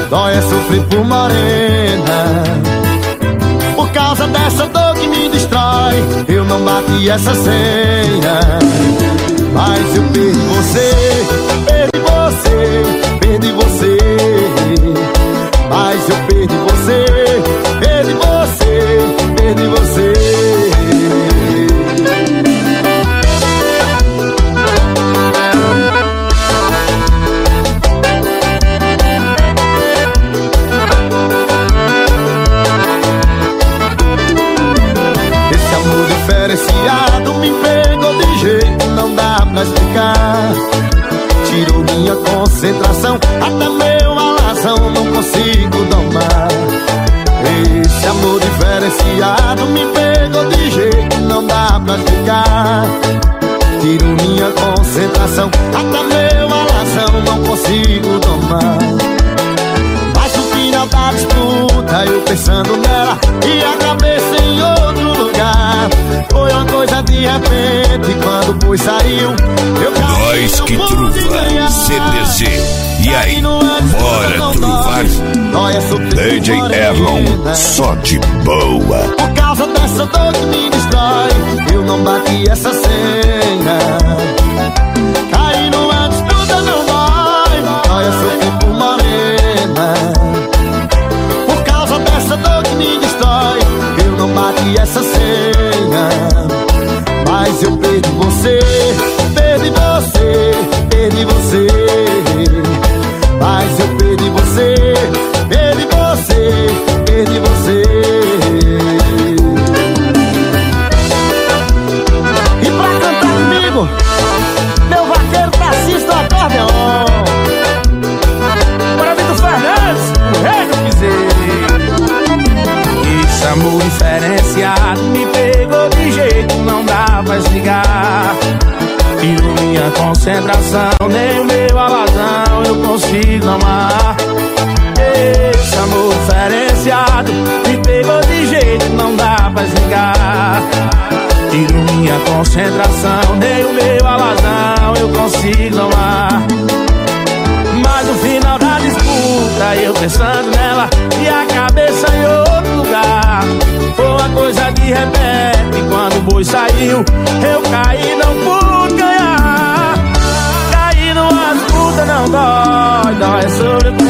dói é sofrer por morena. Por causa dessa dor que me destrói, eu não bati essa senha. Mas eu perdi você, perdi você, perdi você. Mas eu perdi você, perdi você, perdi você. Esse amor diferenciado me pegou de jeito, não dá pra explicar. Tirou minha concentração, até meu alazão não consigo domar. Esse amor diferenciado me pegou de jeito, não dá pra explicar. Tirou minha concentração, até meu alazão não consigo domar. Mas no final da disputa, eu pensando nela e a cabeça em outro lugar. Foi uma coisa de repente, quando o boi saiu, eu caí. Nós que truva, CTZ. E aí, bora truvar? DJ Erlon, só de boa. Por causa dessa dor que me destrói, eu não bati essa senha. Caí numa disputa, não dói, dói é sofrer por morena. Por causa dessa dor que me destrói, eu não bati essa senha. Mas eu perdi você, perdi você, perdi você. Mas eu perdi você, perdi você, perdi você. E pra cantar comigo, meu vaqueiro Tarcísio do acordeon. Bora, Vitor Fernandes, o rei do piseiro. Esse amor diferenciado me pegou de jeito, não dá pra explicar. Tirou minha concentração, nem o meu alazão eu consigo amar. Esse amor diferenciado me pegou de jeito, não dá pra explicar. Tirou minha concentração, nem o meu alazão eu consigo amar. Mas no final da disputa, eu pensando nela e a cabeça em outro lugar. Foi uma coisa de repente, quando o boi saiu, eu caí, não pude ganhar. Caí numa disputa, não dói, dói sobre